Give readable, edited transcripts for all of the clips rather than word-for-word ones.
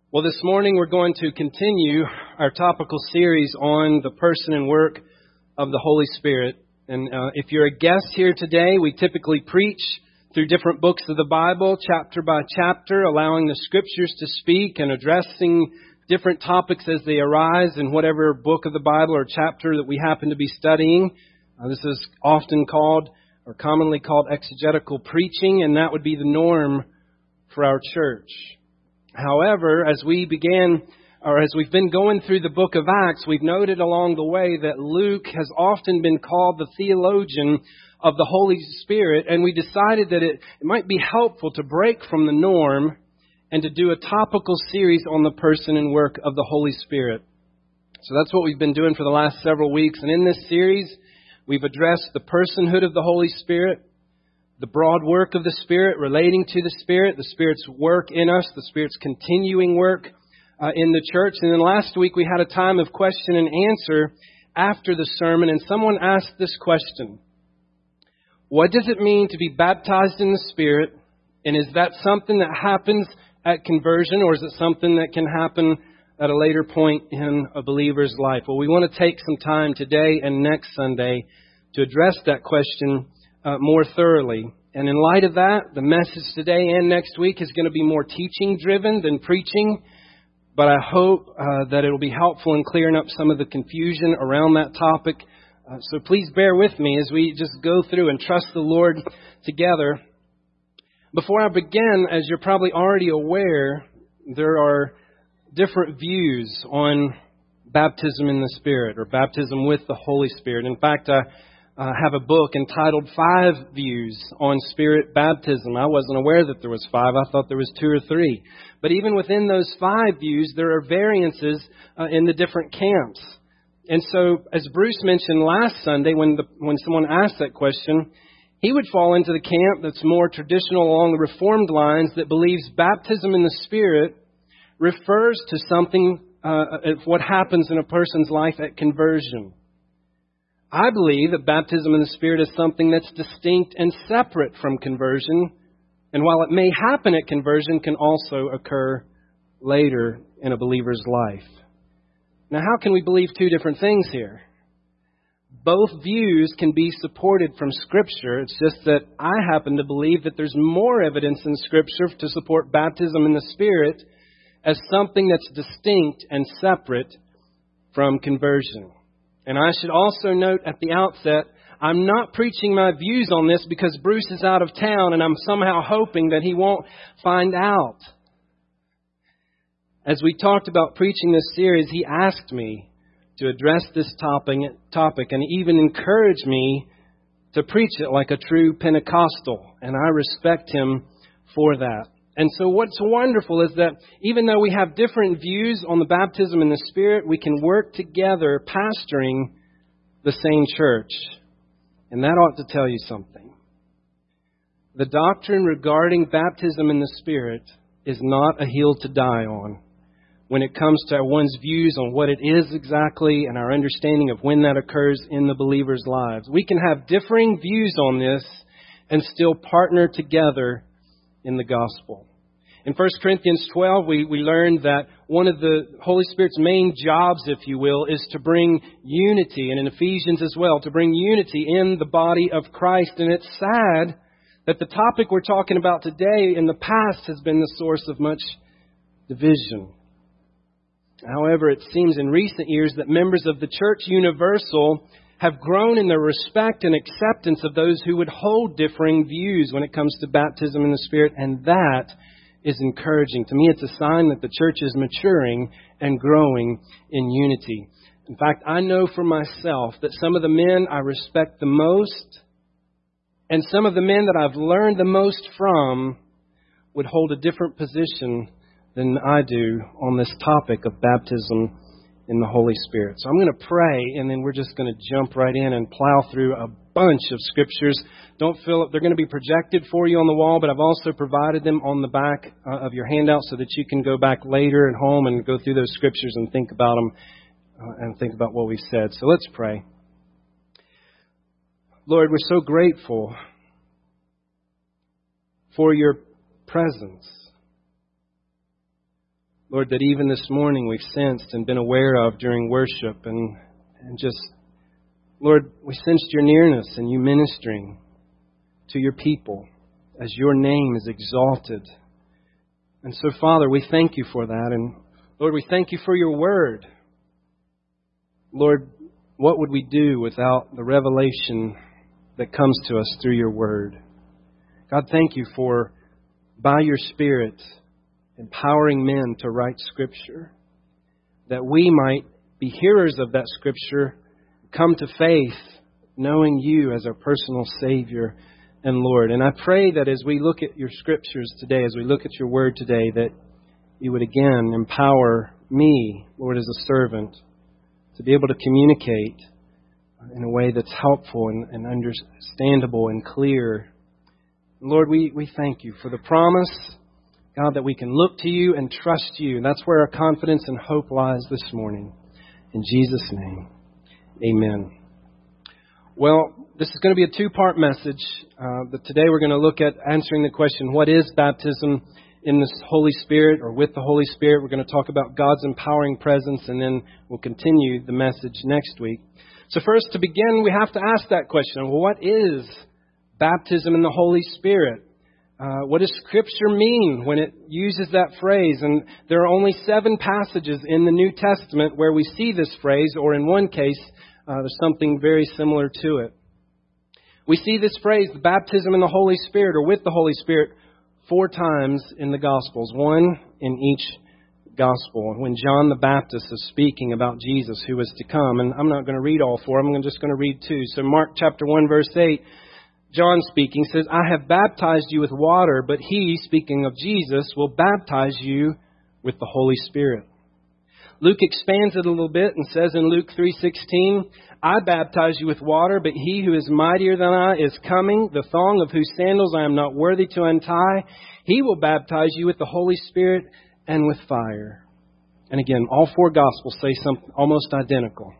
Well, this morning we're going to continue our topical series on the person and work of the Holy Spirit. And if you're a guest here today, we typically preach through different books of the Bible, chapter by chapter, allowing the Scriptures to speak and addressing different topics as they arise in whatever book of the Bible or chapter that we happen to be studying. This is often called, or commonly called, exegetical preaching, and that would be the norm for our church. However, as we've been going through the book of Acts, we've noted along the way that Luke has often been called the theologian of the Holy Spirit, and we decided that it might be helpful to break from the norm and to do a topical series on the person and work of the Holy Spirit. So that's what we've been doing for the last several weeks. And in this series, we've addressed the personhood of the Holy Spirit, the broad work of the Spirit relating to the Spirit's work in us, the Spirit's continuing work in the church. And then last week we had a time of question and answer after the sermon, and someone asked this question: what does it mean to be baptized in the Spirit? And is that something that happens at conversion, or is it something that can happen at a later point in a believer's life? Well, we want to take some time today and next Sunday to address that question more thoroughly. And in light of that, the message today and next week is going to be more teaching driven than preaching. But I hope that it will be helpful in clearing up some of the confusion around that topic. So please bear with me as we just go through and trust the Lord together. Before I begin, as you're probably already aware, there are different views on baptism in the Spirit or baptism with the Holy Spirit. In fact, I have a book entitled 5 Views on Spirit Baptism. I wasn't aware that there was 5. I thought there was 2 or 3. But even within those 5 views, there are variances in the different camps. And so, as Bruce mentioned last Sunday, when someone asked that question, he would fall into the camp that's more traditional along the Reformed lines that believes baptism in the Spirit refers to something, what happens in a person's life at conversion. I believe that baptism in the Spirit is something that's distinct and separate from conversion. And while it may happen at conversion, can also occur later in a believer's life. Now, how can we believe 2 different things here? Both views can be supported from Scripture. It's just that I happen to believe that there's more evidence in Scripture to support baptism in the Spirit as something that's distinct and separate from conversion. And I should also note at the outset, I'm not preaching my views on this because Bruce is out of town and I'm somehow hoping that he won't find out. As we talked about preaching this series, he asked me to address this topic and even encouraged me to preach it like a true Pentecostal. And I respect him for that. And so what's wonderful is that even though we have different views on the baptism in the Spirit, we can work together pastoring the same church. And that ought to tell you something. The doctrine regarding baptism in the Spirit is not a hill to die on when it comes to one's views on what it is exactly and our understanding of when that occurs in the believer's lives. We can have differing views on this and still partner together in the gospel. In 1 Corinthians 12, we learned that one of the Holy Spirit's main jobs, if you will, is to bring unity, and in Ephesians as well, to bring unity in the body of Christ. And it's sad that the topic we're talking about today in the past has been the source of much division. However, it seems in recent years that members of the Church Universal have grown in their respect and acceptance of those who would hold differing views when it comes to baptism in the Spirit, and that is encouraging. To me, it's a sign that the church is maturing and growing in unity. In fact, I know for myself that some of the men I respect the most and some of the men that I've learned the most from would hold a different position than I do on this topic of baptism in the Holy Spirit. So I'm going to pray, and then we're just going to jump right in and plow through a bunch of scriptures. Don't feel it. They're going to be projected for you on the wall, but I've also provided them on the back of your handout so that you can go back later at home and go through those scriptures and think about them and think about what we've said. So let's pray. Lord, we're so grateful for your presence. Lord, that even this morning we've sensed and been aware of during worship and just, Lord, we sensed your nearness and you ministering to your people as your name is exalted. And so, Father, we thank you for that. And Lord, we thank you for your word. Lord, what would we do without the revelation that comes to us through your word? God, thank you for, by your Spirit, empowering men to write Scripture, that we might be hearers of that Scripture, come to faith, knowing you as our personal Savior and Lord. And I pray that as we look at your Scriptures today, as we look at your word today, that you would again empower me, Lord, as a servant, to be able to communicate in a way that's helpful and understandable and clear. Lord, we thank you for the promise, God, that we can look to you and trust you. And that's where our confidence and hope lies this morning. In Jesus' name, amen. Well, this is going to be a two-part message. But today we're going to look at answering the question, what is baptism in the Holy Spirit or with the Holy Spirit? We're going to talk about God's empowering presence, and then we'll continue the message next week. So first, to begin, we have to ask that question, well, what is baptism in the Holy Spirit? What does Scripture mean when it uses that phrase? And there are only 7 passages in the New Testament where we see this phrase, or in one case, there's something very similar to it. We see this phrase, the baptism in the Holy Spirit or with the Holy Spirit, 4 times in the Gospels, 1 in each Gospel. When John the Baptist is speaking about Jesus who was to come, and I'm not going to read all 4, I'm just going to read 2. So Mark chapter 1 verse 8, John speaking says, I have baptized you with water, but he, speaking of Jesus, will baptize you with the Holy Spirit. Luke expands it a little bit and says in Luke 3:16, I baptize you with water, but he who is mightier than I is coming, the thong of whose sandals I am not worthy to untie. He will baptize you with the Holy Spirit and with fire. And again, all 4 Gospels say something almost identical.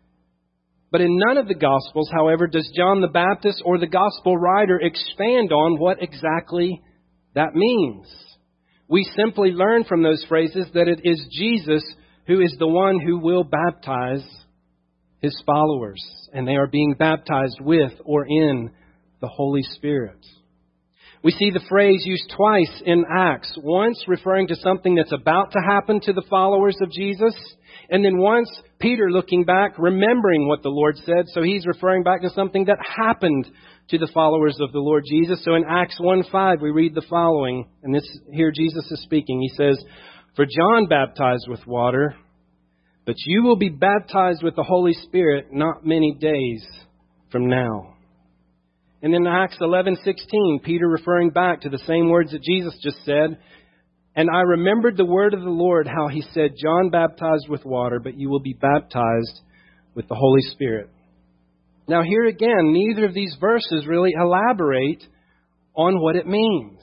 But in none of the Gospels, however, does John the Baptist or the Gospel writer expand on what exactly that means. We simply learn from those phrases that it is Jesus who is the one who will baptize his followers, and they are being baptized with or in the Holy Spirit. We see the phrase used twice in Acts, once referring to something that's about to happen to the followers of Jesus, and then once Peter looking back, remembering what the Lord said, so he's referring back to something that happened to the followers of the Lord Jesus. So in Acts 1:5 we read the following, and this here Jesus is speaking. He says, For John baptized with water, but you will be baptized with the Holy Spirit not many days from now. And in Acts 11:16, Peter referring back to the same words that Jesus just said, And I remembered the word of the Lord, how he said, John baptized with water, but you will be baptized with the Holy Spirit. Now here again, neither of these verses really elaborate on what it means.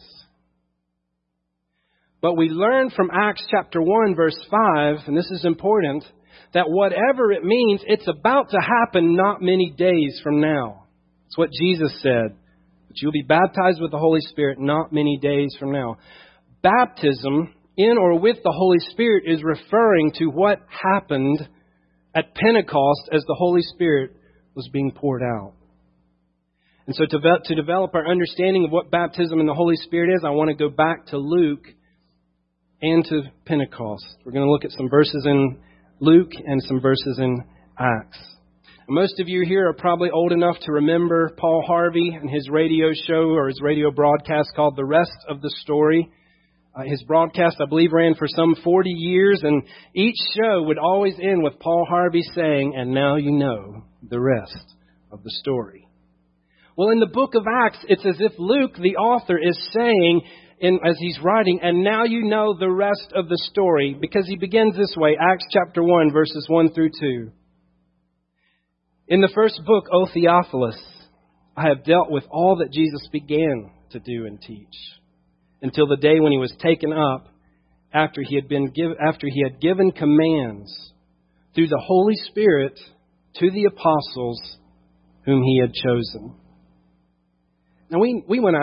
But we learn from Acts chapter 1, verse 5, and this is important, that whatever it means, it's about to happen not many days from now. It's what Jesus said. But you'll be baptized with the Holy Spirit not many days from now. Baptism in or with the Holy Spirit is referring to what happened at Pentecost as the Holy Spirit was being poured out. And so to develop our understanding of what baptism in the Holy Spirit is, I want to go back to Luke and to Pentecost. We're going to look at some verses in Luke and some verses in Acts. Most of you here are probably old enough to remember Paul Harvey and his radio show or his radio broadcast called The Rest of the Story. His broadcast, I believe, ran for some 40 years, and each show would always end with Paul Harvey saying, and now you know the rest of the story. Well, in the book of Acts, it's as if Luke, the author, is saying, as he's writing, and now you know the rest of the story, because he begins this way, Acts chapter 1, verses 1 through 2. In the first book, O Theophilus, I have dealt with all that Jesus began to do and teach, until the day when he was taken up, after he had given commands through the Holy Spirit to the apostles whom he had chosen. Now we want to ask,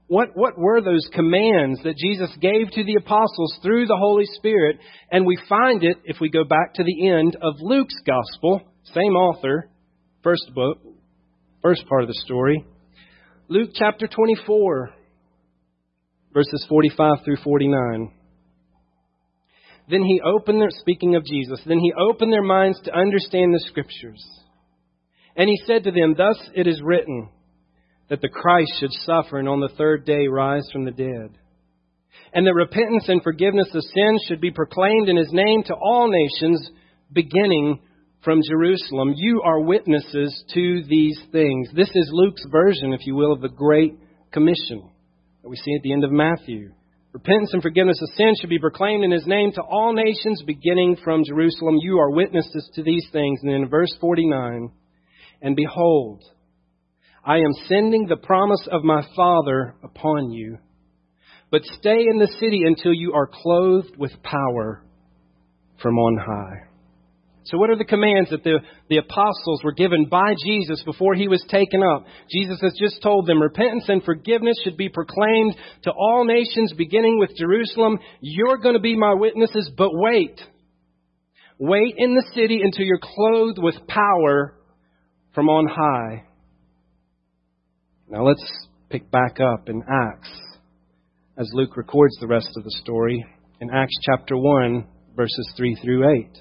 What were those commands that Jesus gave to the apostles through the Holy Spirit? And we find it, if we go back to the end of Luke's Gospel, same author, first book, first part of the story. Luke chapter 24, verses 45 through 49. Then he opened their, speaking of Jesus, then he opened their minds to understand the Scriptures. And he said to them, thus it is written, that the Christ should suffer and on the third day rise from the dead. And that repentance and forgiveness of sins should be proclaimed in His name to all nations, beginning from Jerusalem. You are witnesses to these things. This is Luke's version, if you will, of the Great Commission that we see at the end of Matthew. Repentance and forgiveness of sins should be proclaimed in His name to all nations, beginning from Jerusalem. You are witnesses to these things. And then in verse 49, and behold, I am sending the promise of my Father upon you. But stay in the city until you are clothed with power from on high. So what are the commands that the apostles were given by Jesus before He was taken up? Jesus has just told them repentance and forgiveness should be proclaimed to all nations, beginning with Jerusalem. You're going to be my witnesses, but wait. Wait in the city until you're clothed with power from on high. Now let's pick back up in Acts as Luke records the rest of the story in Acts chapter 1, verses 3 through 8.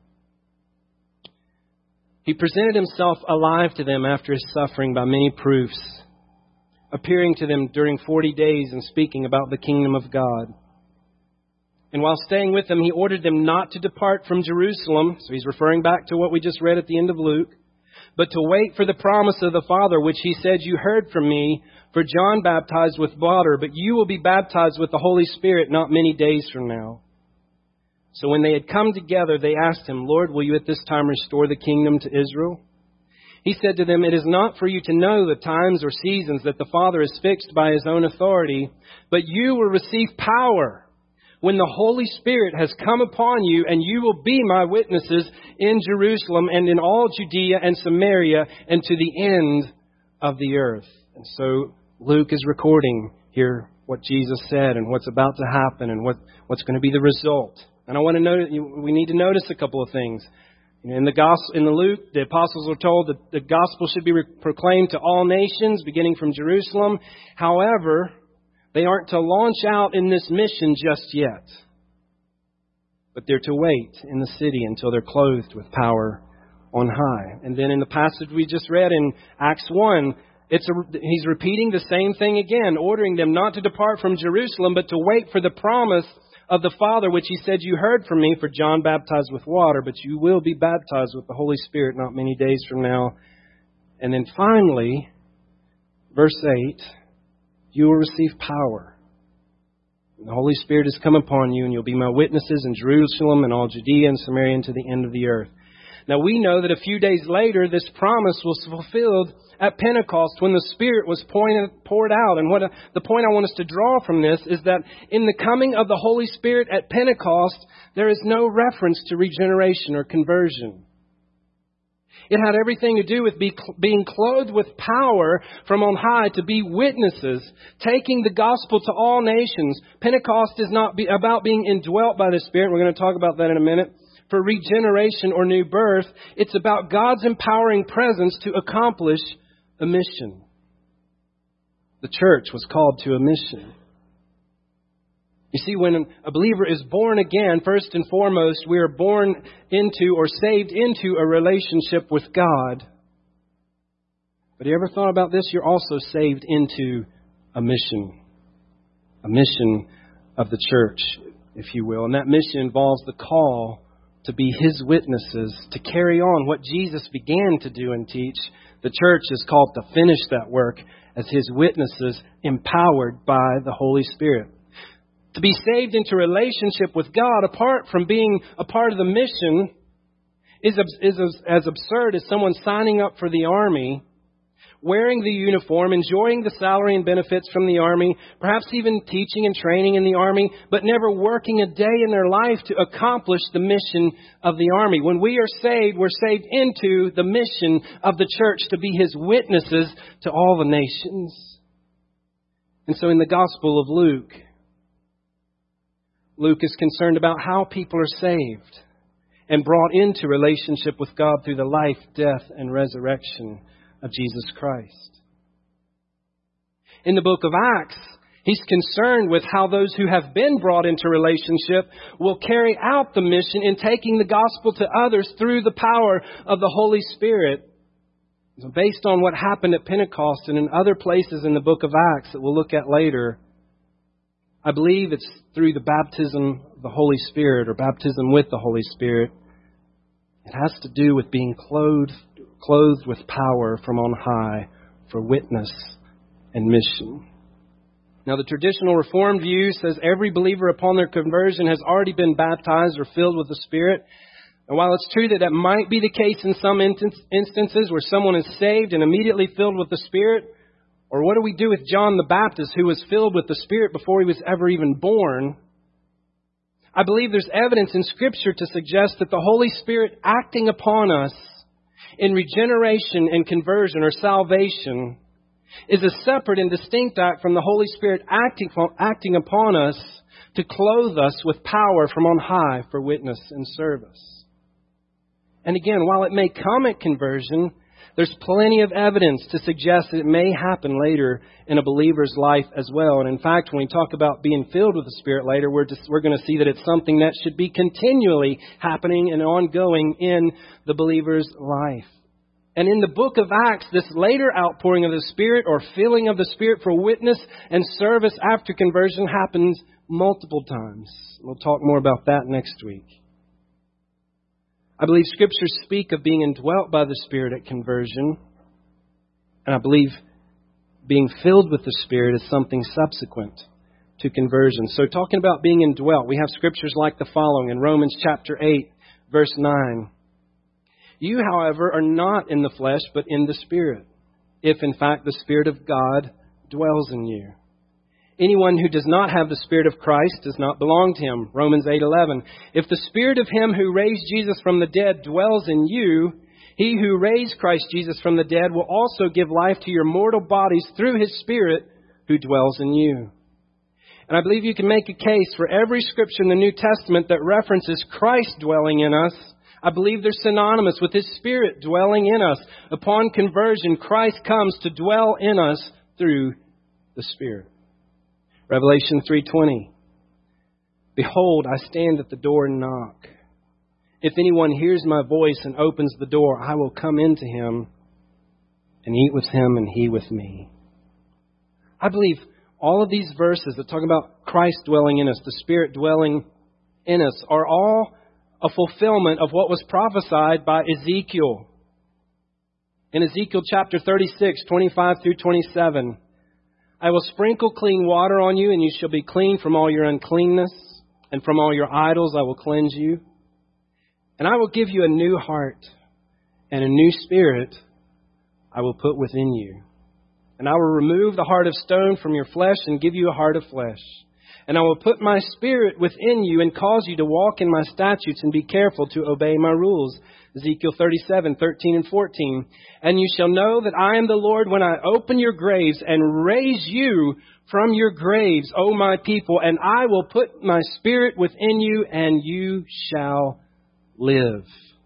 He presented Himself alive to them after His suffering by many proofs, appearing to them during 40 days and speaking about the kingdom of God. And while staying with them, He ordered them not to depart from Jerusalem. So He's referring back to what we just read at the end of Luke. But to wait for the promise of the Father, which He said, you heard from me, for John baptized with water, but you will be baptized with the Holy Spirit not many days from now. So when they had come together, they asked Him, Lord, will you at this time restore the kingdom to Israel? He said to them, it is not for you to know the times or seasons that the Father has fixed by His own authority, but you will receive power when the Holy Spirit has come upon you, and you will be my witnesses in Jerusalem and in all Judea and Samaria and to the end of the earth. And so Luke is recording here what Jesus said and what's about to happen and what's going to be the result. And I want to note, we need to notice a couple of things. In the gospel, in the Luke, the apostles are told that the gospel should be proclaimed to all nations, beginning from Jerusalem. However, they aren't to launch out in this mission just yet. But they're to wait in the city until they're clothed with power on high. And then in the passage we just read in Acts 1, he's repeating the same thing again, ordering them not to depart from Jerusalem, but to wait for the promise of the Father, which He said, you heard from me, for John baptized with water, but you will be baptized with the Holy Spirit not many days from now. And then finally, verse 8, you will receive power. The Holy Spirit has come upon you, and you'll be my witnesses in Jerusalem and all Judea and Samaria and to the end of the earth. Now we know that a few days later, this promise was fulfilled at Pentecost when the Spirit was poured out. And the point I want us to draw from this is that in the coming of the Holy Spirit at Pentecost, there is no reference to regeneration or conversion. It had everything to do with being clothed with power from on high to be witnesses, taking the gospel to all nations. Pentecost is not about being indwelt by the Spirit. We're going to talk about that in a minute. For regeneration or new birth, it's about God's empowering presence to accomplish a mission. The church was called to a mission. You see, when a believer is born again, first and foremost, we are born into or saved into a relationship with God. But you ever thought about this? You're also saved into a mission of the church, if you will. And that mission involves the call to be His witnesses, to carry on what Jesus began to do and teach. The church is called to finish that work as His witnesses, empowered by the Holy Spirit. To be saved into a relationship with God, apart from being a part of the mission, is as absurd as someone signing up for the army, wearing the uniform, enjoying the salary and benefits from the army, perhaps even teaching and training in the army, but never working a day in their life to accomplish the mission of the army. When we are saved, we're saved into the mission of the church to be His witnesses to all the nations. And so in the Gospel of Luke, Luke is concerned about how people are saved and brought into relationship with God through the life, death, and resurrection of Jesus Christ. In the book of Acts, he's concerned with how those who have been brought into relationship will carry out the mission in taking the gospel to others through the power of the Holy Spirit. So based on what happened at Pentecost and in other places in the book of Acts that we'll look at later, I believe it's through the baptism of the Holy Spirit or baptism with the Holy Spirit. It has to do with being clothed with power from on high for witness and mission. Now, the traditional Reformed view says every believer upon their conversion has already been baptized or filled with the Spirit. And while it's true that that might be the case in some instances where someone is saved and immediately filled with the Spirit, or what do we do with John the Baptist who was filled with the Spirit before he was ever even born? I believe there's evidence in Scripture to suggest that the Holy Spirit acting upon us in regeneration and conversion or salvation is a separate and distinct act from the Holy Spirit acting upon us to clothe us with power from on high for witness and service. And again, while it may come at conversion, there's plenty of evidence to suggest that it may happen later in a believer's life as well. And in fact, when we talk about being filled with the Spirit later, we're going to see that it's something that should be continually happening and ongoing in the believer's life. And in the book of Acts, this later outpouring of the Spirit or filling of the Spirit for witness and service after conversion happens multiple times. We'll talk more about that next week. I believe Scriptures speak of being indwelt by the Spirit at conversion. And I believe being filled with the Spirit is something subsequent to conversion. So talking about being indwelt, we have Scriptures like the following in Romans chapter 8, verse 9. You, however, are not in the flesh, but in the Spirit, if in fact the Spirit of God dwells in you. Anyone who does not have the Spirit of Christ does not belong to him. Romans 8:11. If the Spirit of him who raised Jesus from the dead dwells in you, he who raised Christ Jesus from the dead will also give life to your mortal bodies through his Spirit who dwells in you. And I believe you can make a case for every Scripture in the New Testament that references Christ dwelling in us. I believe they're synonymous with his Spirit dwelling in us. Upon conversion, Christ comes to dwell in us through the Spirit. Revelation 3:20. Behold, I stand at the door and knock. If anyone hears my voice and opens the door, I will come into him and eat with him and he with me. I believe all of these verses that talk about Christ dwelling in us, the Spirit dwelling in us, are all a fulfillment of what was prophesied by Ezekiel. In Ezekiel chapter 36, 25 through 27, I will sprinkle clean water on you, and you shall be clean from all your uncleanness, and from all your idols I will cleanse you. And I will give you a new heart, and a new spirit I will put within you. And I will remove the heart of stone from your flesh and give you a heart of flesh. And I will put my Spirit within you and cause you to walk in my statutes and be careful to obey my rules. Ezekiel 37, 13 and 14. And you shall know that I am the Lord when I open your graves and raise you from your graves, O my people, and I will put my Spirit within you and you shall live.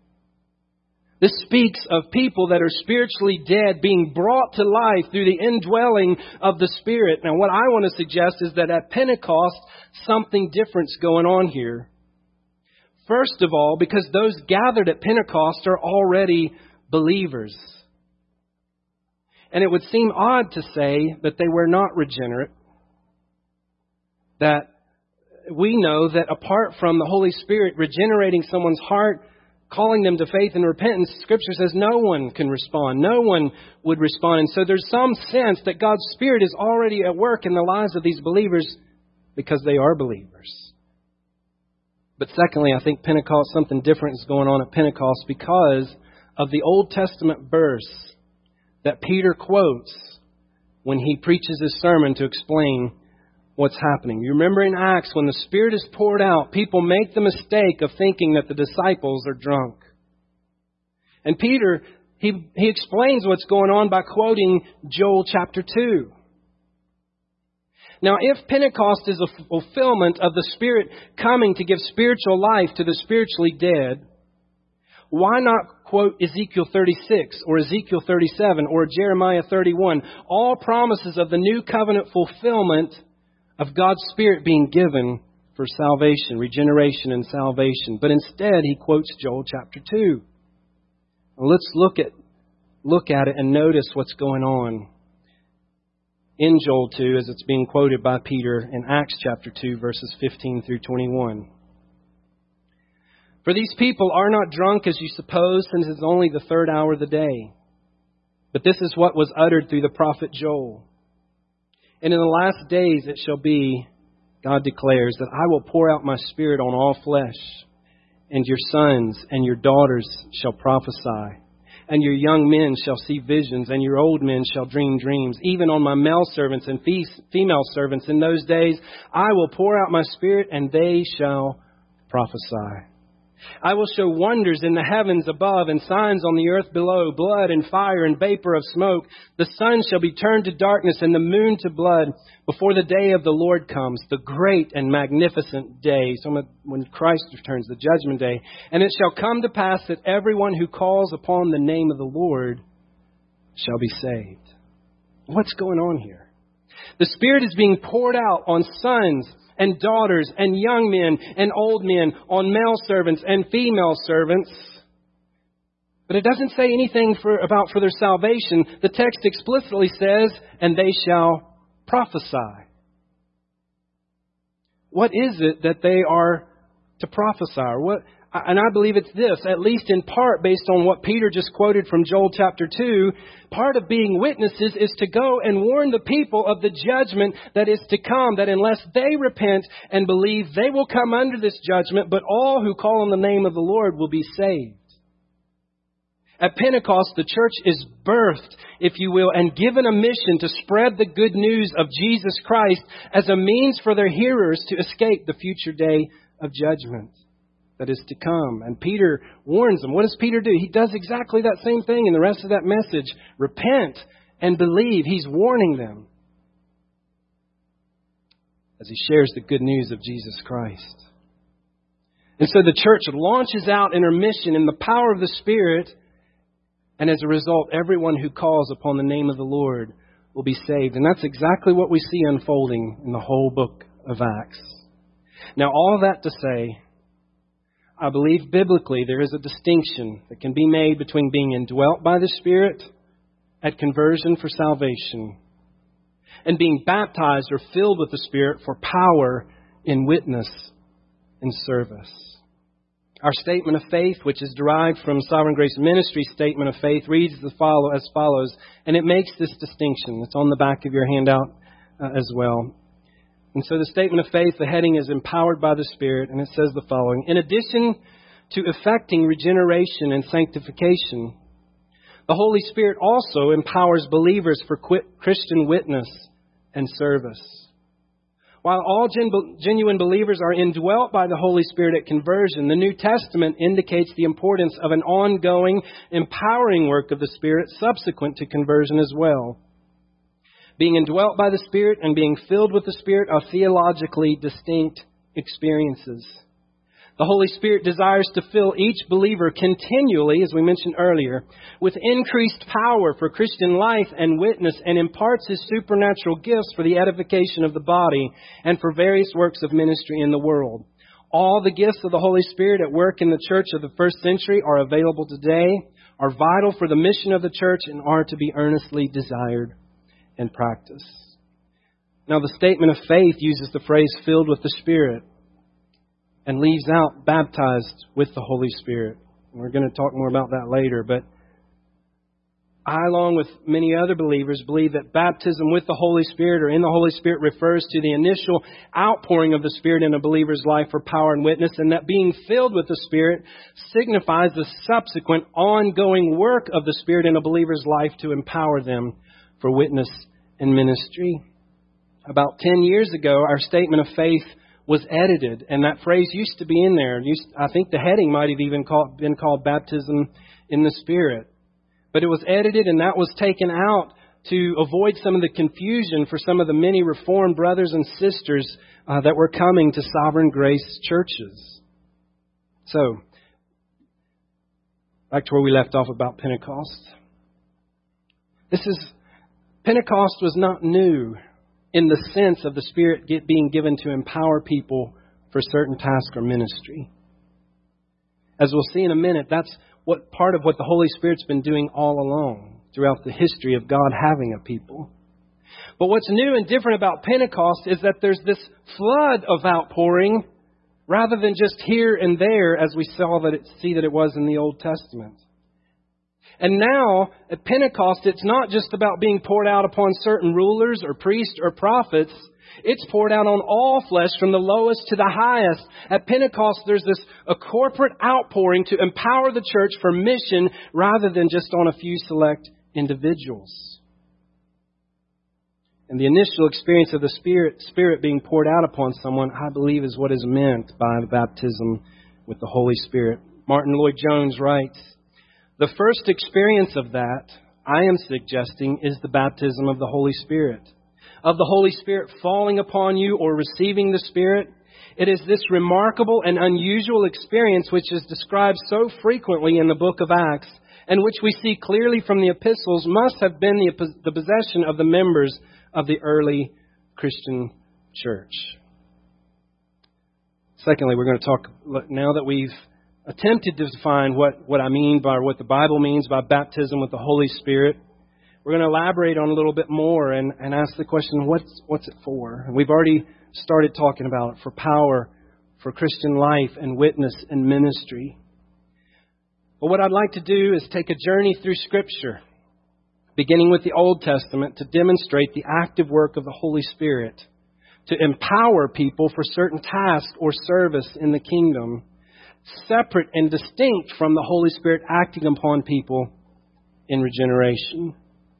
This speaks of people that are spiritually dead being brought to life through the indwelling of the Spirit. Now, what I want to suggest is that at Pentecost, something different's going on here. First of all, because those gathered at Pentecost are already believers. And it would seem odd to say that they were not regenerate. That we know that apart from the Holy Spirit regenerating someone's heart, calling them to faith and repentance, Scripture says no one can respond. No one would respond. And so there's some sense that God's Spirit is already at work in the lives of these believers because they are believers. But secondly, I think Pentecost, something different is going on at Pentecost because of the Old Testament verse that Peter quotes when he preaches his sermon to explain what's happening. You remember in Acts, when the Spirit is poured out, people make the mistake of thinking that the disciples are drunk. And Peter, he explains what's going on by quoting Joel chapter 2. Now, if Pentecost is a fulfillment of the Spirit coming to give spiritual life to the spiritually dead, why not quote Ezekiel 36 or Ezekiel 37 or Jeremiah 31, all promises of the new covenant fulfillment of God's Spirit being given for salvation, regeneration and salvation? But instead, he quotes Joel chapter 2. Well, let's look at it and notice what's going on in Joel 2 as it's being quoted by Peter in Acts chapter 2, verses 15 through 21. For these people are not drunk as you suppose, since it's only the third hour of the day. But this is what was uttered through the prophet Joel. And in the last days it shall be, God declares, that I will pour out my Spirit on all flesh, and your sons and your daughters shall prophesy, and your young men shall see visions, and your old men shall dream dreams. Even on my male servants and female servants in those days I will pour out my Spirit, and they shall prophesy. I will show wonders in the heavens above and signs on the earth below, blood and fire and vapor of smoke. The sun shall be turned to darkness and the moon to blood before the day of the Lord comes, the great and magnificent day. So when Christ returns, the judgment day. And it shall come to pass that everyone who calls upon the name of the Lord shall be saved. What's going on here? The Spirit is being poured out on sons and daughters and young men and old men, on male servants and female servants. But it doesn't say anything about their salvation. The text explicitly says, and they shall prophesy. What is it that they are to prophesy? And I believe it's this, at least in part based on what Peter just quoted from Joel chapter 2. Part of being witnesses is to go and warn the people of the judgment that is to come, that unless they repent and believe, they will come under this judgment, but all who call on the name of the Lord will be saved. At Pentecost, the church is birthed, if you will, and given a mission to spread the good news of Jesus Christ as a means for their hearers to escape the future day of judgment that is to come. And Peter warns them. What does Peter do? He does exactly that same thing in the rest of that message. Repent and believe. He's warning them as he shares the good news of Jesus Christ. And so the church launches out in her mission in the power of the Spirit. And as a result, everyone who calls upon the name of the Lord will be saved. And that's exactly what we see unfolding in the whole book of Acts. Now, all that to say, I believe biblically there is a distinction that can be made between being indwelt by the Spirit at conversion for salvation and being baptized or filled with the Spirit for power in witness and service. Our statement of faith, which is derived from Sovereign Grace Ministry's statement of faith, reads as follows, and it makes this distinction. It's on the back of your handout as well. And so the statement of faith, the heading is Empowered by the Spirit, and it says the following. In addition to effecting regeneration and sanctification, the Holy Spirit also empowers believers for Christian witness and service. While all genuine believers are indwelt by the Holy Spirit at conversion, the New Testament indicates the importance of an ongoing, empowering work of the Spirit subsequent to conversion as well. Being indwelt by the Spirit and being filled with the Spirit are theologically distinct experiences. The Holy Spirit desires to fill each believer continually, as we mentioned earlier, with increased power for Christian life and witness, and imparts His supernatural gifts for the edification of the body and for various works of ministry in the world. All the gifts of the Holy Spirit at work in the church of the first century are available today, are vital for the mission of the church, and are to be earnestly desired and practiced. Now, the statement of faith uses the phrase filled with the Spirit and leaves out baptized with the Holy Spirit. And we're going to talk more about that later. But I, along with many other believers, believe that baptism with the Holy Spirit or in the Holy Spirit refers to the initial outpouring of the Spirit in a believer's life for power and witness, and that being filled with the Spirit signifies the subsequent ongoing work of the Spirit in a believer's life to empower them for witness and ministry. About 10 years ago, our statement of faith was edited, and that phrase used to be in there. I think the heading might have even been called Baptism in the Spirit. But it was edited, and that was taken out to avoid some of the confusion for some of the many Reformed brothers and sisters that were coming to Sovereign Grace churches. So, back to where we left off about Pentecost. Pentecost was not new in the sense of the Spirit being given to empower people for certain task or ministry. As we'll see in a minute, that's part of what the Holy Spirit's been doing all along throughout the history of God having a people. But what's new and different about Pentecost is that there's this flood of outpouring rather than just here and there as we see that it was in the Old Testament. And now, at Pentecost, it's not just about being poured out upon certain rulers or priests or prophets. It's poured out on all flesh from the lowest to the highest. At Pentecost, there's a corporate outpouring to empower the church for mission rather than just on a few select individuals. And the initial experience of the Spirit being poured out upon someone, I believe, is what is meant by the baptism with the Holy Spirit. Martin Lloyd-Jones writes, "The first experience of that, I am suggesting, is the baptism of the Holy Spirit. Of the Holy Spirit falling upon you or receiving the Spirit, it is this remarkable and unusual experience which is described so frequently in the book of Acts, and which we see clearly from the epistles, must have been the possession of the members of the early Christian church." Secondly, we're going to talk, now that we've attempted to define what I mean by what the Bible means by baptism with the Holy Spirit, we're going to elaborate on a little bit more and ask the question, what's it for? And we've already started talking about it for power, for Christian life and witness and ministry. But what I'd like to do is take a journey through Scripture, beginning with the Old Testament, to demonstrate the active work of the Holy Spirit to empower people for certain tasks or service in the kingdom, separate and distinct from the Holy Spirit acting upon people in regeneration.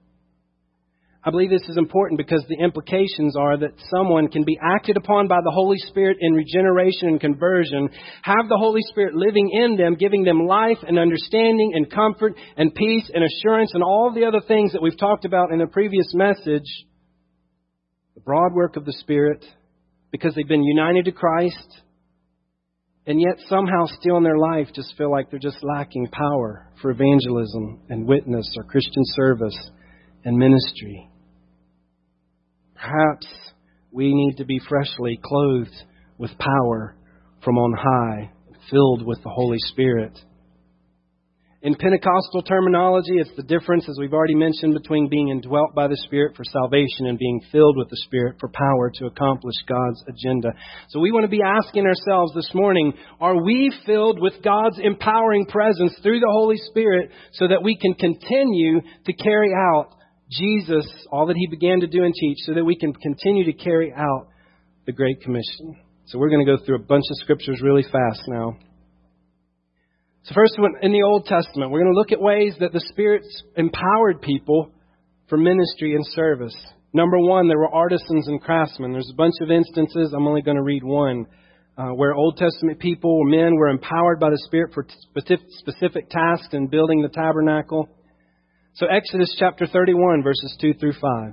I believe this is important because the implications are that someone can be acted upon by the Holy Spirit in regeneration and conversion, have the Holy Spirit living in them, giving them life and understanding and comfort and peace and assurance and all the other things that we've talked about in a previous message. The broad work of the Spirit, because they've been united to Christ, and yet somehow still in their life just feel like they're just lacking power for evangelism and witness or Christian service and ministry. Perhaps we need to be freshly clothed with power from on high, filled with the Holy Spirit. In Pentecostal terminology, it's the difference, as we've already mentioned, between being indwelt by the Spirit for salvation and being filled with the Spirit for power to accomplish God's agenda. So we want to be asking ourselves this morning, are we filled with God's empowering presence through the Holy Spirit so that we can continue to carry out Jesus, all that He began to do and teach, so that we can continue to carry out the Great Commission? So we're going to go through a bunch of scriptures really fast now. So first, in the Old Testament, we're going to look at ways that the Spirit's empowered people for ministry and service. Number one, there were artisans and craftsmen. There's a bunch of instances. I'm only going to read one, where Old Testament people, men, were empowered by the Spirit for specific tasks in building the tabernacle. So Exodus chapter 31, verses 2 through 5.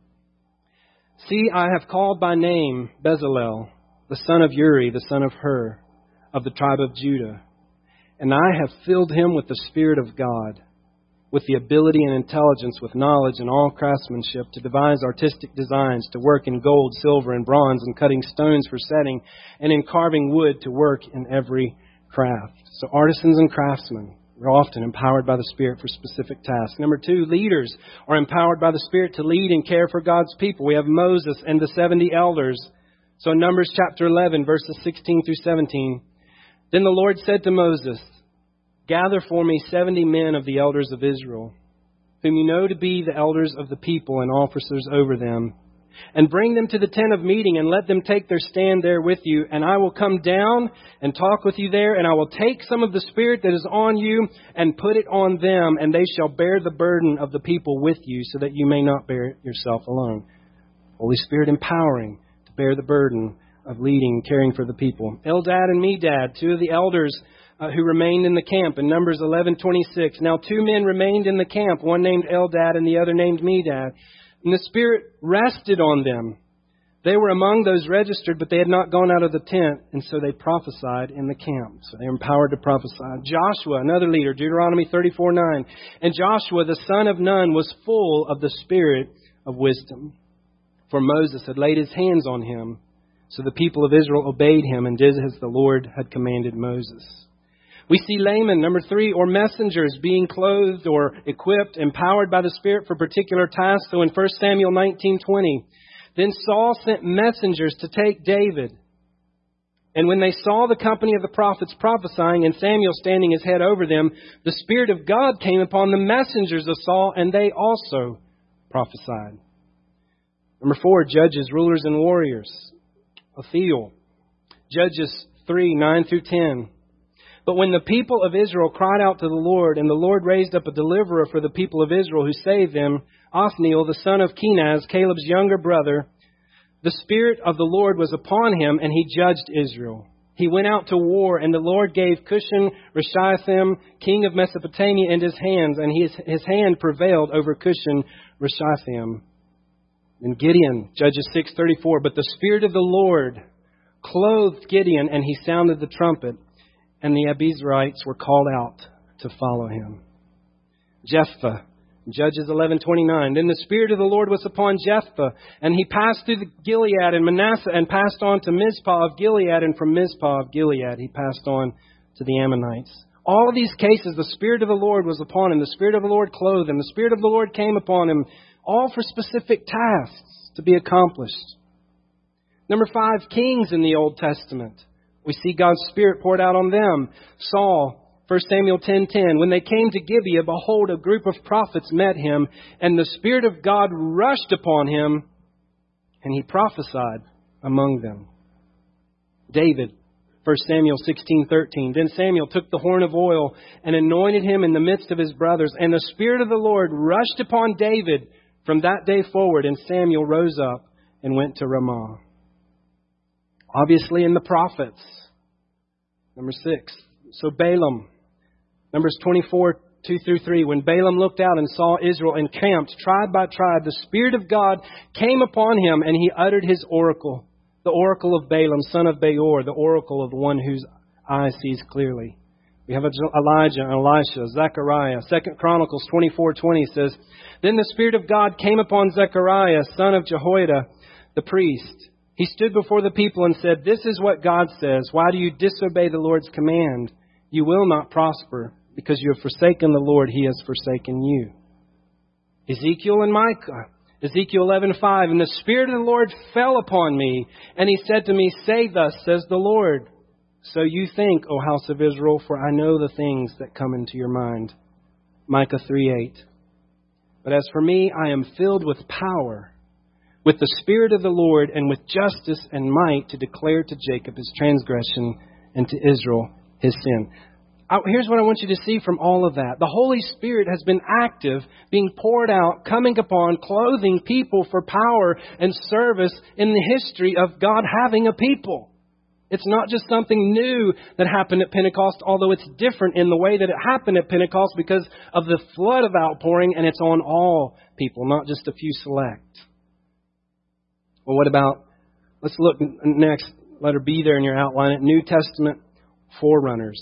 "See, I have called by name Bezalel, the son of Uri, the son of Hur, of the tribe of Judah. And I have filled him with the Spirit of God, with the ability and intelligence, with knowledge and all craftsmanship, to devise artistic designs, to work in gold, silver, and bronze, and cutting stones for setting, and in carving wood, to work in every craft." So artisans and craftsmen are often empowered by the Spirit for specific tasks. Number two, leaders are empowered by the Spirit to lead and care for God's people. We have Moses and the 70 elders. So in Numbers chapter 11, verses 16 through 17, "Then the Lord said to Moses, 'Gather for me 70 men of the elders of Israel, whom you know to be the elders of the people and officers over them, and bring them to the tent of meeting, and let them take their stand there with you. And I will come down and talk with you there, and I will take some of the Spirit that is on you and put it on them, and they shall bear the burden of the people with you, so that you may not bear it yourself alone.'" Holy Spirit empowering to bear the burden of leading and caring for the people. Eldad and Medad, two of the elders who remained in the camp in Numbers 11:26. Now 2 men remained in the camp, one named Eldad and the other named Medad. And the Spirit rested on them. They were among those registered, but they had not gone out of the tent, and so they prophesied in the camp. So they were empowered to prophesy. Joshua, another leader, Deuteronomy 34:9. And Joshua, the son of Nun, was full of the spirit of wisdom, for Moses had laid his hands on him. So the people of Israel obeyed him and did as the Lord had commanded Moses. We see laymen, number 3, or messengers, being clothed or equipped, empowered by the Spirit for particular tasks. So in 1 Samuel 19:20, then Saul sent messengers to take David. And when they saw the company of the prophets prophesying and Samuel standing his head over them, the Spirit of God came upon the messengers of Saul, and they also prophesied. Number 4, judges, rulers, and warriors. Ethiel. Judges 3:9 through 10. But when the people of Israel cried out to the Lord, and the Lord raised up a deliverer for the people of Israel who saved them, Othniel, the son of Kenaz, Caleb's younger brother, the Spirit of the Lord was upon him, and he judged Israel. He went out to war, and the Lord gave Cushan-Rishathaim, king of Mesopotamia, into his hands, and his hand prevailed over Cushan-Rishathaim. And Gideon, Judges 6:34, but the Spirit of the Lord clothed Gideon, and he sounded the trumpet, and the Abiezrites were called out to follow him. Jephthah, Judges 11:29. Then the Spirit of the Lord was upon Jephthah, and he passed through Gilead and Manasseh, and passed on to Mizpah of Gilead, and from Mizpah of Gilead he passed on to the Ammonites. All of these cases, the Spirit of the Lord was upon him. The Spirit of the Lord clothed him. The Spirit of the Lord came upon him, all for specific tasks to be accomplished. Number 5, kings in the Old Testament. We see God's Spirit poured out on them. Saul, 1 Samuel 10:10. When they came to Gibeah, behold, a group of prophets met him, and the Spirit of God rushed upon him, and he prophesied among them. David, 1 Samuel 16:13. Then Samuel took the horn of oil and anointed him in the midst of his brothers, and the Spirit of the Lord rushed upon David from that day forward, and Samuel rose up and went to Ramah. Obviously in the prophets. Number 6. So Balaam. Numbers 24:2 through 3. When Balaam looked out and saw Israel encamped tribe by tribe, the Spirit of God came upon him, and he uttered his oracle. The oracle of Balaam, son of Beor, the oracle of the one whose eye sees clearly. We have Elijah and Elisha, Zechariah. 2 Chronicles 24:20 says, Then the Spirit of God came upon Zechariah, son of Jehoiada, the priest. He stood before the people and said, This is what God says. Why do you disobey the Lord's command? You will not prosper. Because you have forsaken the Lord, He has forsaken you. Ezekiel and Micah. Ezekiel 11:5. And the Spirit of the Lord fell upon me, and He said to me, Say thus, says the Lord. So you think, O house of Israel, for I know the things that come into your mind. Micah 3:8. But as for me, I am filled with power, with the Spirit of the Lord, and with justice and might to declare to Jacob his transgression and to Israel his sin. Here's what I want you to see from all of that. The Holy Spirit has been active, being poured out, coming upon, clothing people for power and service in the history of God having a people. It's not just something new that happened at Pentecost, although it's different in the way that it happened at Pentecost because of the flood of outpouring, and it's on all people, not just a few select. Well, what about, let's look next, letter B there in your outline, at New Testament forerunners.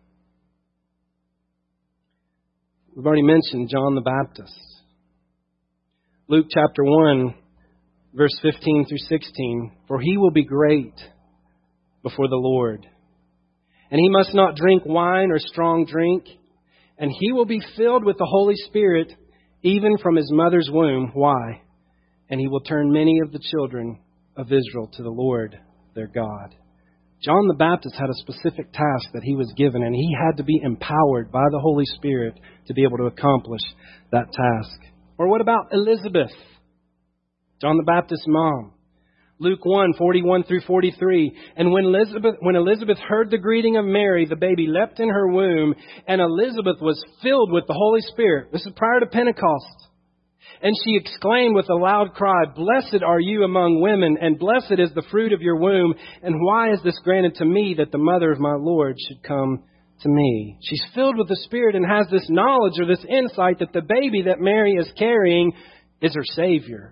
We've already mentioned John the Baptist. Luke chapter 1, verse 15 through 16. For he will be great before the Lord. And he must not drink wine or strong drink. And he will be filled with the Holy Spirit even from his mother's womb. Why? And he will turn many of the children of Israel to the Lord their God. John the Baptist had a specific task that he was given, and he had to be empowered by the Holy Spirit to be able to accomplish that task. Or what about Elizabeth, John the Baptist's mom? Luke 1, 41 through 43. And when Elizabeth heard the greeting of Mary, the baby leapt in her womb, and Elizabeth was filled with the Holy Spirit. This is prior to Pentecost. And she exclaimed with a loud cry, Blessed are you among women, and blessed is the fruit of your womb. And why is this granted to me, that the mother of my Lord should come to me. She's filled with the Spirit and has this knowledge or this insight that the baby that Mary is carrying is her Savior.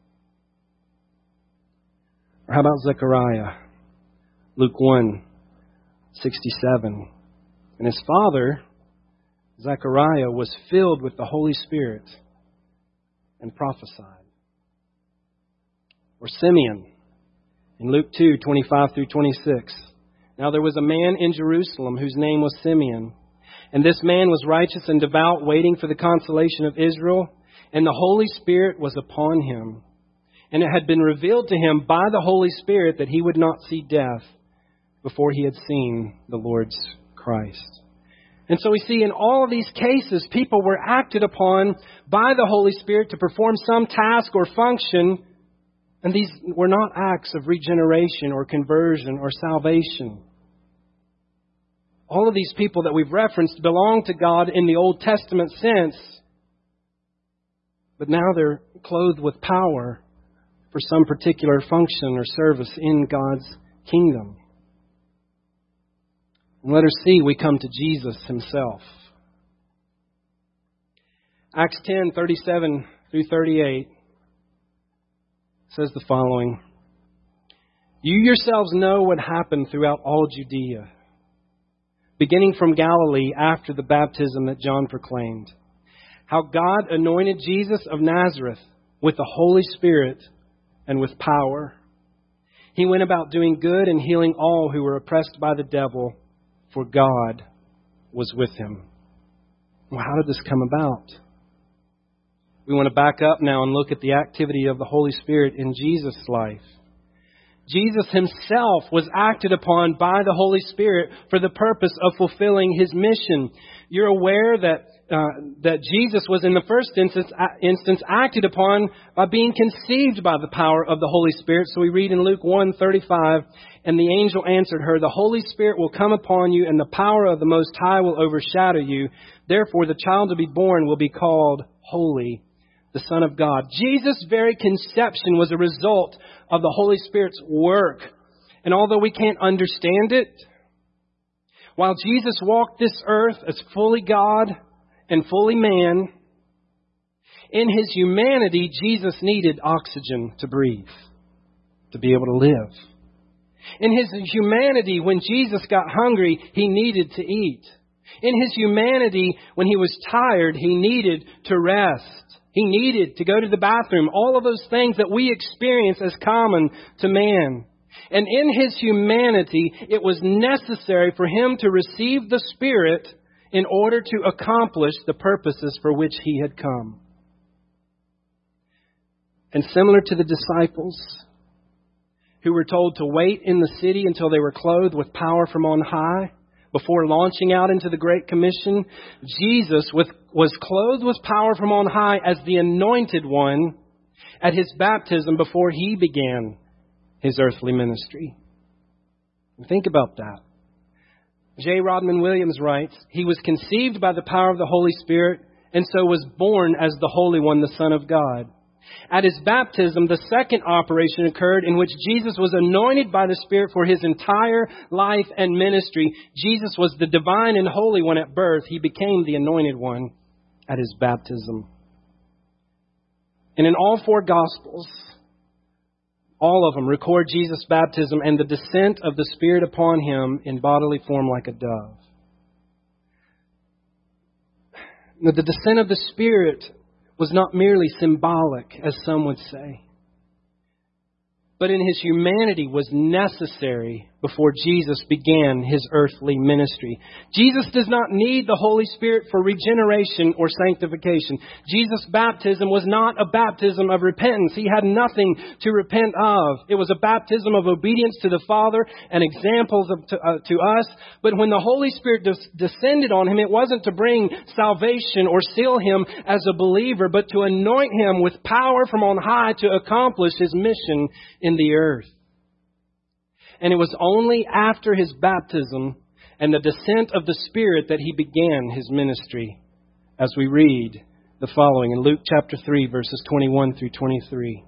Or how about Zechariah? Luke 1:67. And his father, Zechariah, was filled with the Holy Spirit and prophesied. Or Simeon in Luke 2:25-26. Now there was a man in Jerusalem whose name was Simeon. And this man was righteous and devout, waiting for the consolation of Israel. And the Holy Spirit was upon him. And it had been revealed to him by the Holy Spirit that he would not see death before he had seen the Lord's Christ. And so we see in all of these cases, people were acted upon by the Holy Spirit to perform some task or function. And these were not acts of regeneration or conversion or salvation. All of these people that we've referenced belong to God in the Old Testament sense. But now they're clothed with power for some particular function or service in God's kingdom. And let us see, we come to Jesus himself. Acts 10:37-38 says the following. You yourselves know what happened throughout all Judea, beginning from Galilee after the baptism that John proclaimed, how God anointed Jesus of Nazareth with the Holy Spirit and with power. He went about doing good and healing all who were oppressed by the devil, for God was with him. Well, how did this come about? We want to back up now and look at the activity of the Holy Spirit in Jesus' life. Jesus himself was acted upon by the Holy Spirit for the purpose of fulfilling his mission. You're aware that Jesus was in the first instance acted upon by being conceived by the power of the Holy Spirit. So we read in Luke 1:35, and the angel answered her, the Holy Spirit will come upon you, and the power of the Most High will overshadow you. Therefore, the child to be born will be called Holy, the Son of God. Jesus' very conception was a result of the Holy Spirit's work. And although we can't understand it, while Jesus walked this earth as fully God and fully man, in his humanity, Jesus needed oxygen to breathe, to be able to live. In his humanity, when Jesus got hungry, he needed to eat. In his humanity, when he was tired, he needed to rest. He needed to go to the bathroom. All of those things that we experience as common to man. And in his humanity, it was necessary for him to receive the Spirit in order to accomplish the purposes for which he had come. And similar to the disciples who were told to wait in the city until they were clothed with power from on high before launching out into the Great Commission, Jesus was clothed with power from on high as the anointed one at his baptism before he began his earthly ministry. Think about that. J. Rodman Williams writes, he was conceived by the power of the Holy Spirit and so was born as the Holy One, the Son of God. At his baptism, the second operation occurred in which Jesus was anointed by the Spirit for his entire life and ministry. Jesus was the divine and holy one at birth. He became the anointed one at his baptism. And in all four Gospels, all of them record Jesus' baptism and the descent of the Spirit upon him in bodily form like a dove. Now, the descent of the Spirit was not merely symbolic, as some would say, but in his humanity was necessary before Jesus began his earthly ministry. Jesus does not need the Holy Spirit for regeneration or sanctification. Jesus' baptism was not a baptism of repentance. He had nothing to repent of. It was a baptism of obedience to the Father and examples to us. But when the Holy Spirit descended on him, it wasn't to bring salvation or seal him as a believer, but to anoint him with power from on high to accomplish his mission in the earth. And it was only after his baptism and the descent of the Spirit that he began his ministry, as we read the following in Luke chapter 3, verses 21 through 23.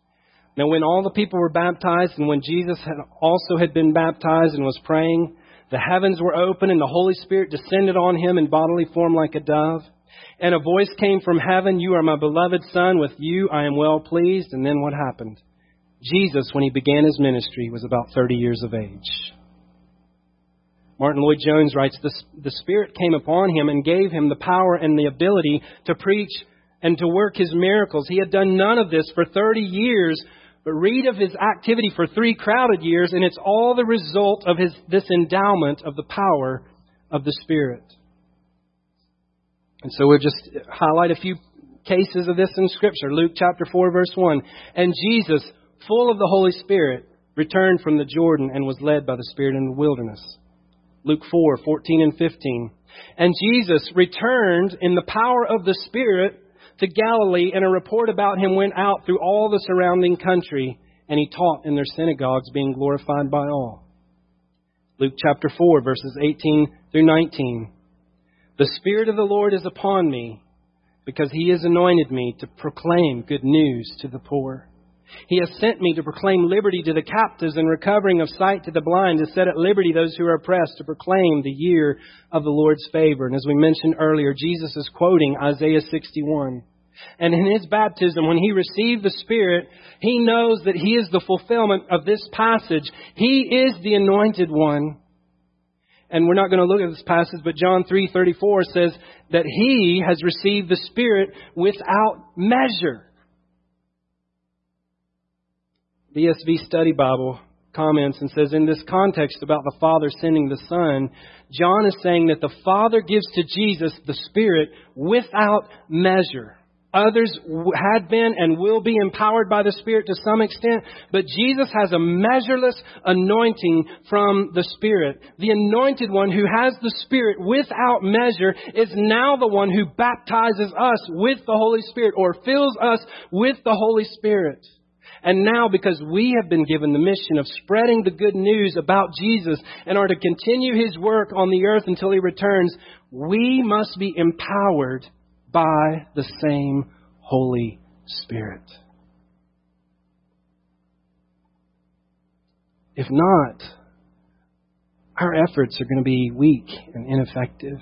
Now when all the people were baptized, and when Jesus had been baptized and was praying, The heavens were open and the Holy Spirit descended on him in bodily form like a dove. And a voice came from heaven, "You are my beloved Son, with you I am well pleased." And then what happened? Jesus, when he began his ministry, was about 30 years of age. Martin Lloyd-Jones writes, the Spirit came upon him and gave him the power and the ability to preach and to work his miracles. He had done none of this for 30 years, but read of his activity for 3 crowded years, and it's all the result of this endowment of the power of the Spirit. And so we'll just highlight a few cases of this in Scripture. Luke chapter 4, verse 1. And Jesus, full of the Holy Spirit, returned from the Jordan and was led by the Spirit in the wilderness. Luke 4, 14 and 15. And Jesus returned in the power of the Spirit to Galilee, and a report about him went out through all the surrounding country, and he taught in their synagogues, being glorified by all. Luke chapter 4, verses 18 through 19. The Spirit of the Lord is upon me, because He has anointed me to proclaim good news to the poor. He has sent me to proclaim liberty to the captives and recovering of sight to the blind, to set at liberty those who are oppressed, to proclaim the year of the Lord's favor. And as we mentioned earlier, Jesus is quoting Isaiah 61. And in His baptism, when He received the Spirit, He knows that He is the fulfillment of this passage. He is the anointed one. And we're not going to look at this passage, but John 3:34 says that He has received the Spirit without measure. The ESV Study Bible comments and says, in this context about the Father sending the Son, John is saying that the Father gives to Jesus the Spirit without measure. Others had been and will be empowered by the Spirit to some extent, but Jesus has a measureless anointing from the Spirit. The anointed one who has the Spirit without measure is now the one who baptizes us with the Holy Spirit, or fills us with the Holy Spirit. And now, because we have been given the mission of spreading the good news about Jesus and are to continue His work on the earth until He returns, we must be empowered by the same Holy Spirit. If not, our efforts are going to be weak and ineffective.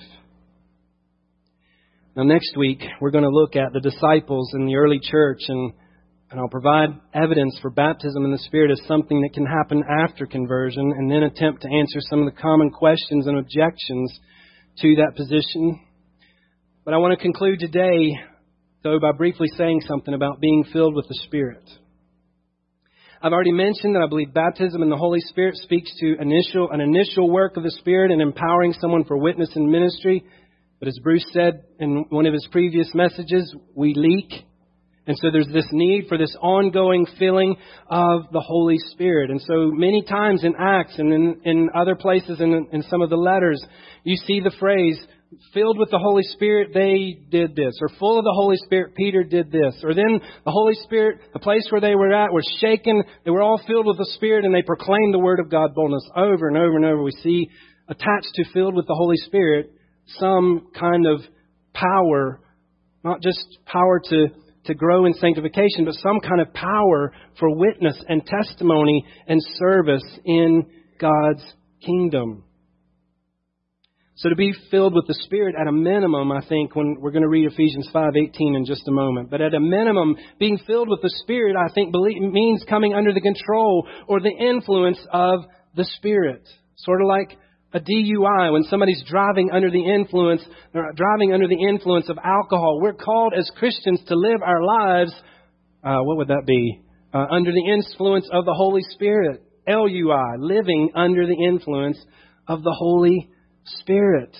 Now, next week, we're going to look at the disciples in the early church, and I'll provide evidence for baptism in the Spirit as something that can happen after conversion, and then attempt to answer some of the common questions and objections to that position. But I want to conclude today, though, by briefly saying something about being filled with the Spirit. I've already mentioned that I believe baptism in the Holy Spirit speaks to an initial work of the Spirit in empowering someone for witness and ministry. But as Bruce said in one of his previous messages, we leak. And so there's this need for this ongoing filling of the Holy Spirit. And so many times in Acts and in other places in some of the letters, you see the phrase, filled with the Holy Spirit, they did this. Or full of the Holy Spirit, Peter did this. Or then the Holy Spirit, the place where they were at, was shaken. They were all filled with the Spirit, and they proclaimed the Word of God boldness. Over and over and over, we see attached to filled with the Holy Spirit some kind of power, not just power to grow in sanctification, but some kind of power for witness and testimony and service in God's kingdom. So to be filled with the Spirit, at a minimum, I think, when we're going to read Ephesians 5:18 in just a moment, but at a minimum, being filled with the Spirit, I think, means coming under the control or the influence of the Spirit. Sort of like a DUI, when somebody's driving under the influence of alcohol. We're called as Christians to live our lives, what would that be? Under the influence of the Holy Spirit. LUI, living under the influence of the Holy Spirit.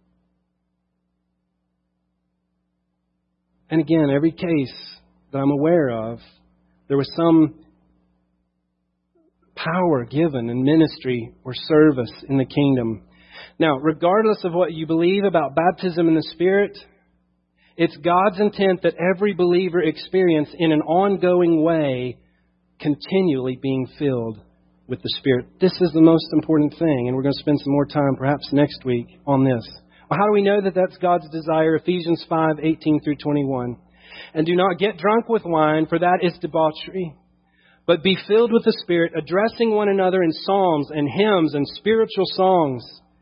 And again, every case that I'm aware of, there was some power given in ministry or service in the kingdom. Now, regardless of what you believe about baptism in the Spirit, it's God's intent that every believer experience in an ongoing way continually being filled with the Spirit. This is the most important thing, and we're going to spend some more time perhaps next week on this. Well, how do we know that that's God's desire? Ephesians 5:18 through 21. And do not get drunk with wine, for that is debauchery, but be filled with the Spirit, addressing one another in psalms and hymns and spiritual songs,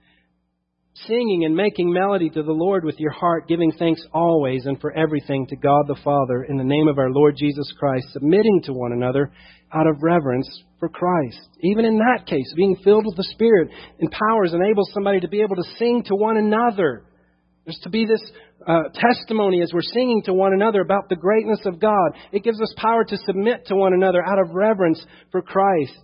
singing and making melody to the Lord with your heart, giving thanks always and for everything to God the Father in the name of our Lord Jesus Christ, submitting to one another out of reverence for Christ. Even in that case, being filled with the Spirit empowers, enables somebody to be able to sing to one another. There's to be this testimony as we're singing to one another about the greatness of God. It gives us power to submit to one another out of reverence for Christ.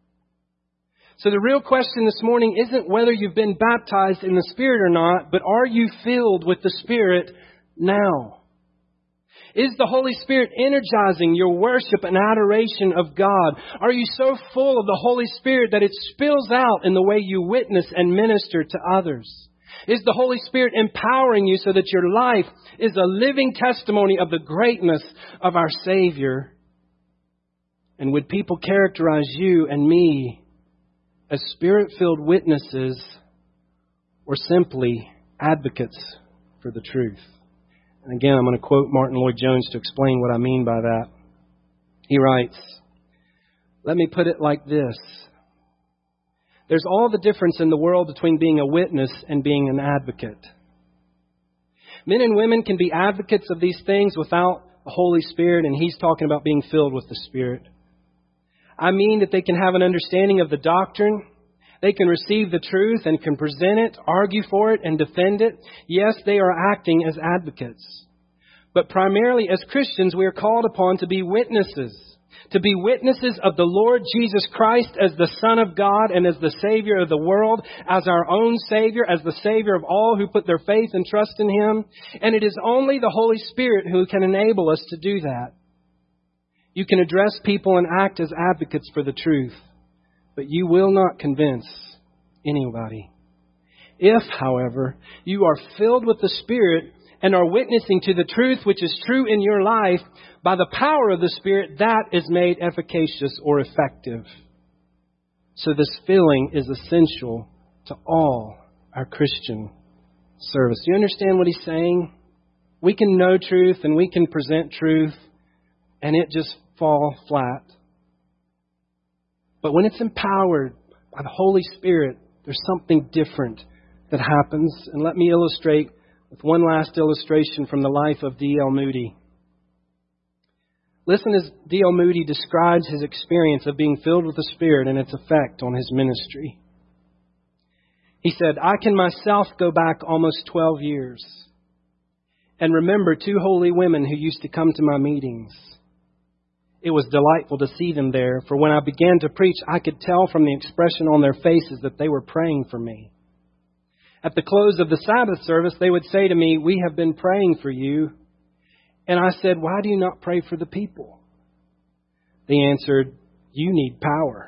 So the real question this morning isn't whether you've been baptized in the Spirit or not, but are you filled with the Spirit now? Is the Holy Spirit energizing your worship and adoration of God? Are you so full of the Holy Spirit that it spills out in the way you witness and minister to others? Is the Holy Spirit empowering you so that your life is a living testimony of the greatness of our Savior? And would people characterize you and me as Spirit-filled witnesses or simply advocates for the truth? And again, I'm going to quote Martin Lloyd-Jones to explain what I mean by that. He writes, "Let me put it like this. There's all the difference in the world between being a witness and being an advocate. Men and women can be advocates of these things without the Holy Spirit, and he's talking about being filled with the Spirit. I mean that they can have an understanding of the doctrine. They can receive the truth and can present it, argue for it, and defend it. Yes, they are acting as advocates. But primarily as Christians, we are called upon to be witnesses. To be witnesses of the Lord Jesus Christ as the Son of God and as the Savior of the world, as our own Savior, as the Savior of all who put their faith and trust in Him. And it is only the Holy Spirit who can enable us to do that. You can address people and act as advocates for the truth, but you will not convince anybody. If, however, you are filled with the Spirit and are witnessing to the truth which is true in your life, by the power of the Spirit, that is made efficacious or effective. So this filling is essential to all our Christian service." Do you understand what he's saying? We can know truth and we can present truth and it just fall flat. But when it's empowered by the Holy Spirit, there's something different that happens. And let me illustrate with one last illustration from the life of D.L. Moody. Listen as D.L. Moody describes his experience of being filled with the Spirit and its effect on his ministry. He said, "I can myself go back almost 12 years and remember two holy women who used to come to my meetings. It was delightful to see them there, for when I began to preach, I could tell from the expression on their faces that they were praying for me. At the close of the Sabbath service, they would say to me, 'We have been praying for you.' And I said, 'Why do you not pray for the people?' They answered, 'You need power.'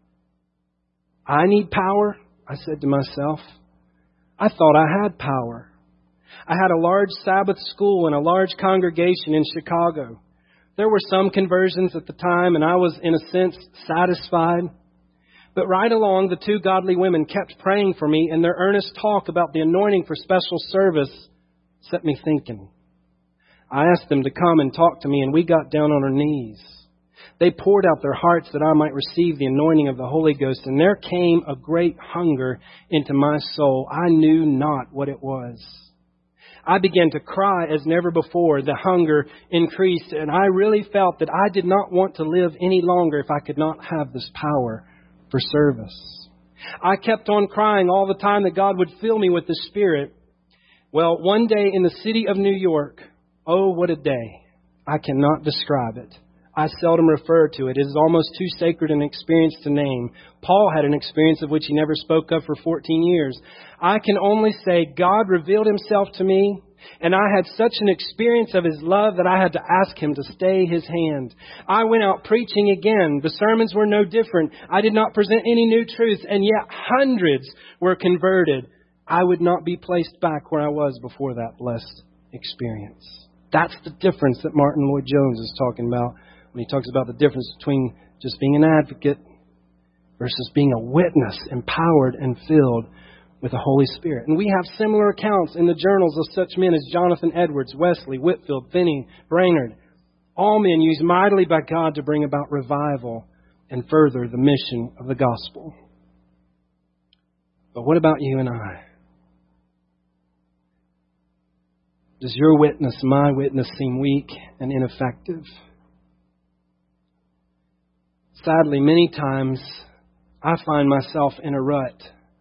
'I need power?' I said to myself. I thought I had power. I had a large Sabbath school and a large congregation in Chicago. There were some conversions at the time, and I was, in a sense, satisfied. But right along, the two godly women kept praying for me, and their earnest talk about the anointing for special service set me thinking. I asked them to come and talk to me, and we got down on our knees. They poured out their hearts that I might receive the anointing of the Holy Ghost, and there came a great hunger into my soul. I knew not what it was. I began to cry as never before. The hunger increased, and I really felt that I did not want to live any longer if I could not have this power for service. I kept on crying all the time that God would fill me with the Spirit. Well, one day in the city of New York, oh, what a day. I cannot describe it. I seldom refer to it. It is almost too sacred an experience to name. Paul had an experience of which he never spoke of for 14 years. I can only say God revealed Himself to me, and I had such an experience of His love that I had to ask Him to stay His hand. I went out preaching again. The sermons were no different. I did not present any new truths, and yet hundreds were converted. I would not be placed back where I was before that blessed experience. That's the difference that Martin Lloyd-Jones is talking about when he talks about the difference between just being an advocate versus being a witness, empowered and filled with the Holy Spirit. And we have similar accounts in the journals of such men as Jonathan Edwards, Wesley, Whitefield, Finney, Brainerd. All men used mightily by God to bring about revival and further the mission of the gospel. But what about you and I? Does your witness, my witness, seem weak and ineffective? Sadly, many times I find myself in a rut.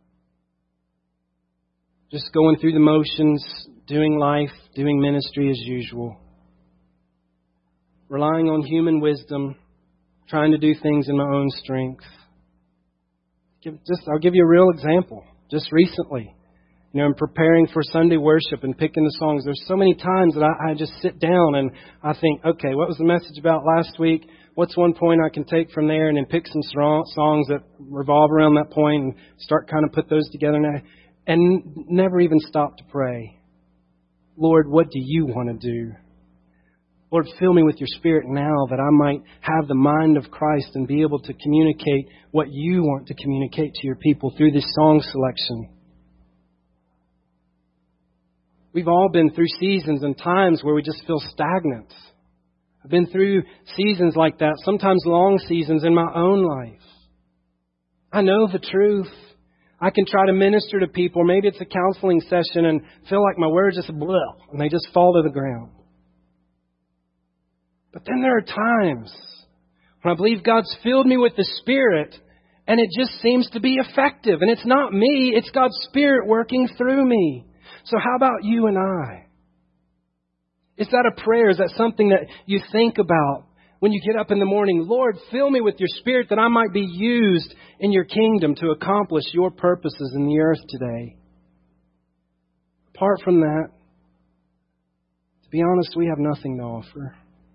Just going through the motions, doing life, doing ministry as usual. Relying on human wisdom, trying to do things in my own strength. I'll give you a real example. Just recently, I'm preparing for Sunday worship and picking the songs. There's so many times that I just sit down and I think, okay, what was the message about last week? What's one point I can take from there? And then pick some songs that revolve around that point and start kind of put those together. And never even stop to pray. Lord, what do you want to do? Lord, fill me with your Spirit now that I might have the mind of Christ and be able to communicate what you want to communicate to your people through this song selection. We've all been through seasons and times where we just feel stagnant. I've been through seasons like that, sometimes long seasons in my own life. I know the truth. I can try to minister to people. Maybe it's a counseling session and feel like my words just blah, and they just fall to the ground. But then there are times when I believe God's filled me with the Spirit and it just seems to be effective. And it's not me, it's God's Spirit working through me. So how about you and I? Is that a prayer? Is that something that you think about when you get up in the morning? Lord, fill me with your Spirit that I might be used in your kingdom to accomplish your purposes in the earth today. Apart from that, to be honest, we have nothing to offer.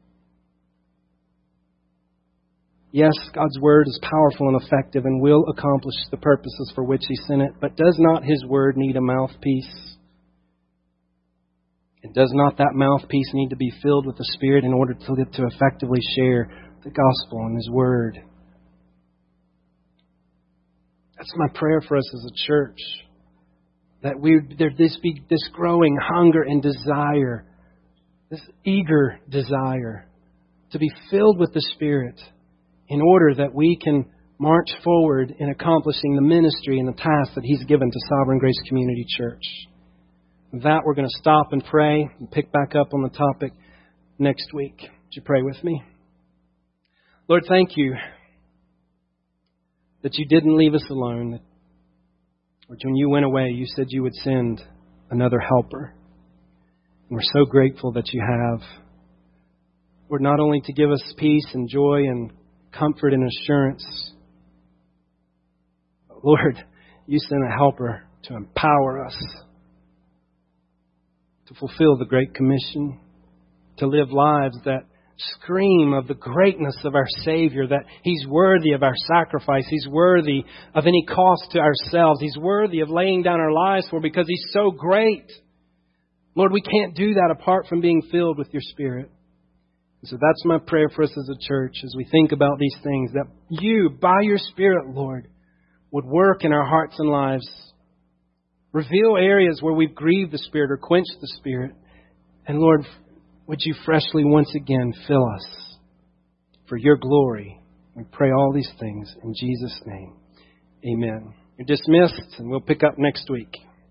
Yes, God's Word is powerful and effective and will accomplish the purposes for which He sent it, but does not His Word need a mouthpiece? And does not that mouthpiece need to be filled with the Spirit in order to effectively share the gospel and His Word? That's my prayer for us as a church. That there be this growing hunger and desire, this eager desire to be filled with the Spirit in order that we can march forward in accomplishing the ministry and the task that He's given to Sovereign Grace Community Church. With that, we're going to stop and pray and pick back up on the topic next week. Would you pray with me? Lord, thank you that you didn't leave us alone. Lord, when you went away, you said you would send another helper. And we're so grateful that you have. Lord, not only to give us peace and joy and comfort and assurance, but Lord, you sent a helper to empower us to fulfill the Great Commission, to live lives that scream of the greatness of our Savior, that He's worthy of our sacrifice, He's worthy of any cost to ourselves, He's worthy of laying down our lives for because He's so great. Lord, we can't do that apart from being filled with your Spirit. And so that's my prayer for us as a church as we think about these things, that you, by your Spirit, Lord, would work in our hearts and lives. Reveal areas where we've grieved the Spirit or quenched the Spirit. And Lord, would you freshly once again fill us for your glory? We pray all these things in Jesus' name. Amen. You're dismissed, and we'll pick up next week.